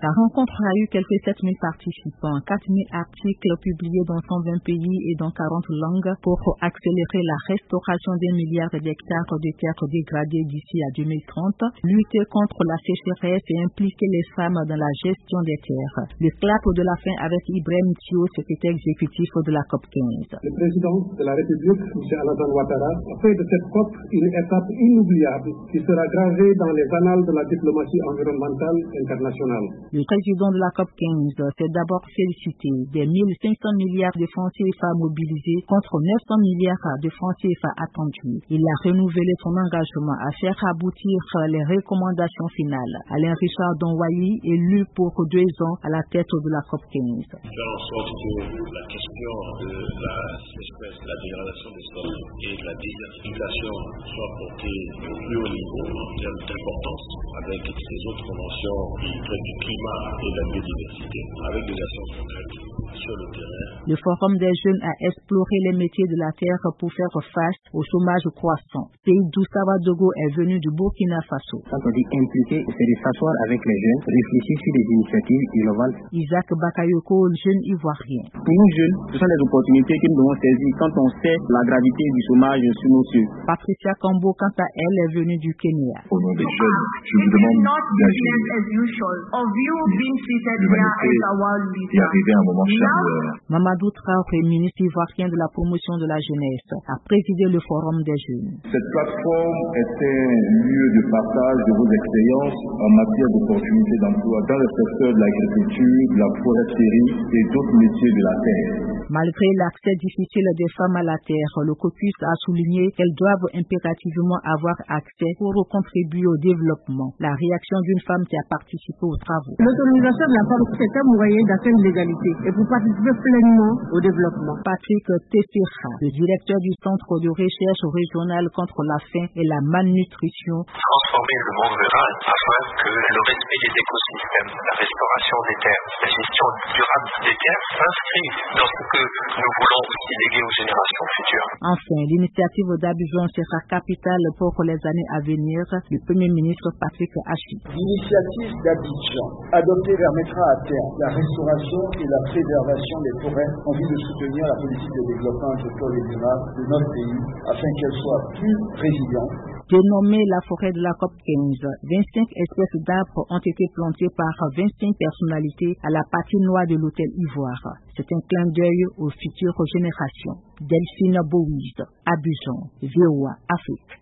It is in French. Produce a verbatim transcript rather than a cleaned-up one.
La rencontre a eu quelques sept mille participants, quatre mille articles publiés dans cent vingt pays et dans quarante langues pour accélérer la restauration d'un milliard d'hectares de terres dégradées d'ici à deux mille trente, lutter contre la sécheresse et impliquer les femmes dans la gestion des terres. Le clap de la fin avec Ibrahim Thio, secrétaire exécutif de la COP quinze. Le président de la République, M. Alassane Ouattara, a fait de cette COP une étape inoubliable qui sera gravée dans les annales de la diplomatie environnementale internationale. Le président de la COP quinze s'est d'abord félicité des mille cinq cents milliards de francs C F A mobilisés contre neuf cents milliards de francs C F A attendus. Il a renouvelé son engagement à faire aboutir les recommandations finales. Alain Richard Donwayi, élu pour deux ans à la tête de la COP quinze. Faire en sorte que la question de la sécheresse, de la dégradation des sols et de la désertification soit portée au plus haut niveau en termes d'importance avec ces autres conventions qui traitent du climat et de la biodiversité, avec des actions concrètes sur le terrain. Le Forum des jeunes a exploré les métiers de la terre pour faire face au chômage croissant. Seydou Savadogo est venu du Burkina Faso. Quand on dit impliquer, c'est de s'asseoir avec les jeunes, réfléchir sur des initiatives innovantes. Isaac Bakayoko, jeune ivoirien. Pour nous jeunes, ce sont les opportunités que nous devons saisir quand on sait la gravité du chômage sur nos cieux. Patricia Kambo, quant à elle, est venue du Kenya. Au nom des jeunes, je vous demande d'agir. L'humanité est arrivée à un moment charnière. Mamadou Traoré, ministre ivoirien de la promotion de la jeunesse, a présidé le Forum des jeunes. Cette plateforme est un lieu de partage de vos expériences en matière d'opportunités d'emploi dans le secteur de l'agriculture, de la foresterie et d'autres métiers de la terre. Malgré l'accès difficile des femmes à la terre, le caucus a souligné qu'elles doivent impérativement avoir accès pour contribuer au développement. La réaction d'une femme qui a participé aux travaux. L'autonomisation de la femme, c'est un moyen d'atteindre l'égalité et pour participer pleinement au développement. Patrick Tessera, le directeur du Centre de recherche régional contre la faim et la malnutrition. Transformer le monde rural afin que le respect des écosystèmes, la restauration des terres, la gestion durable des terres s'inscrivent dans ce que nous voulons aussi léguer aux générations futures. Enfin, l'initiative d'Abidjan sera capitale pour les années à venir. Le Premier ministre Patrick Achi. L'initiative d'Abidjan adoptée permettra à terme la restauration et la préservation des forêts en vue de soutenir la politique de développement agricole et durable de notre pays afin qu'elle soit plus résiliente. Dénommée la forêt de la COP quinze, vingt-cinq espèces d'arbres ont été plantées par vingt-cinq personnalités à la patinoire de l'hôtel Ivoire. C'est un clin d'œil aux futures générations. Delphine Bouise, Abidjan, V O A Afrique.